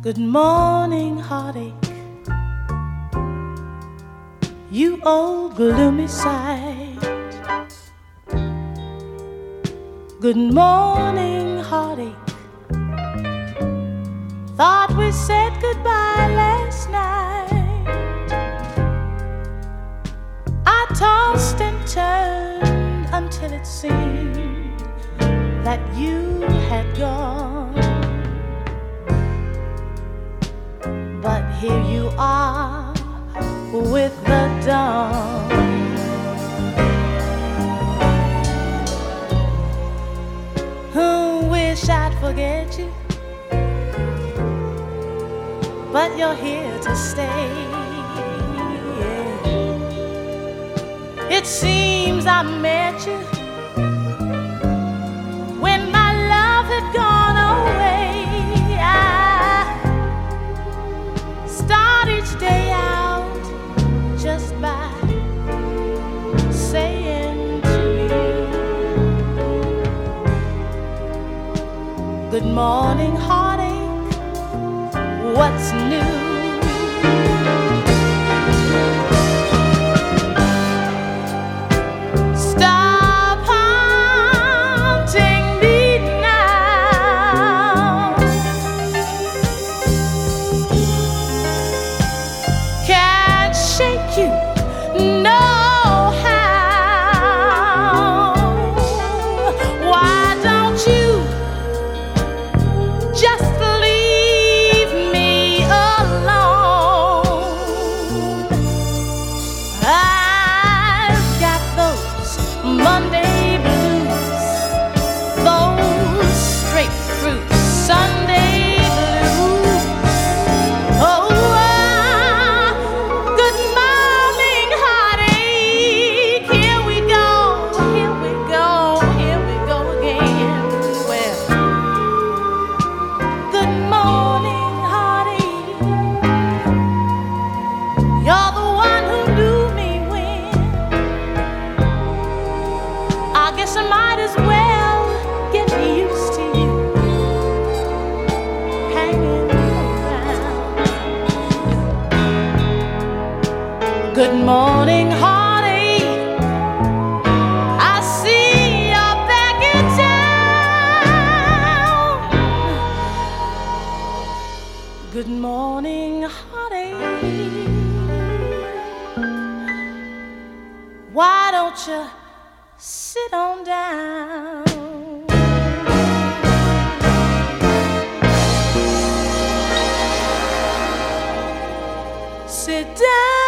Good morning, heartache, you old gloomy sight. Good morning, heartache, thought we said goodbye last night. I tossed and turned until it seemed that you had gone. But here you are with the dawn. Wish I'd forget you, but you're here to stay. It seems I met you when my love had gone away. I start each day out just by saying to you, good morning, heartache, what's new? Stop haunting me now. Can't shake you, no how. Why don't you just leave me alone? I've got those Monday blues, those straight through Sunday blues. Oh, good morning, heartache. Here we go, here we go, here we go again. Well, good morning, heartache. You're the one who knew me when. I guess I might as well get used to you hanging around. Good morning, heartache. I see you're back in town. Good morning, heartache. Why don't you sit on down? Sit down.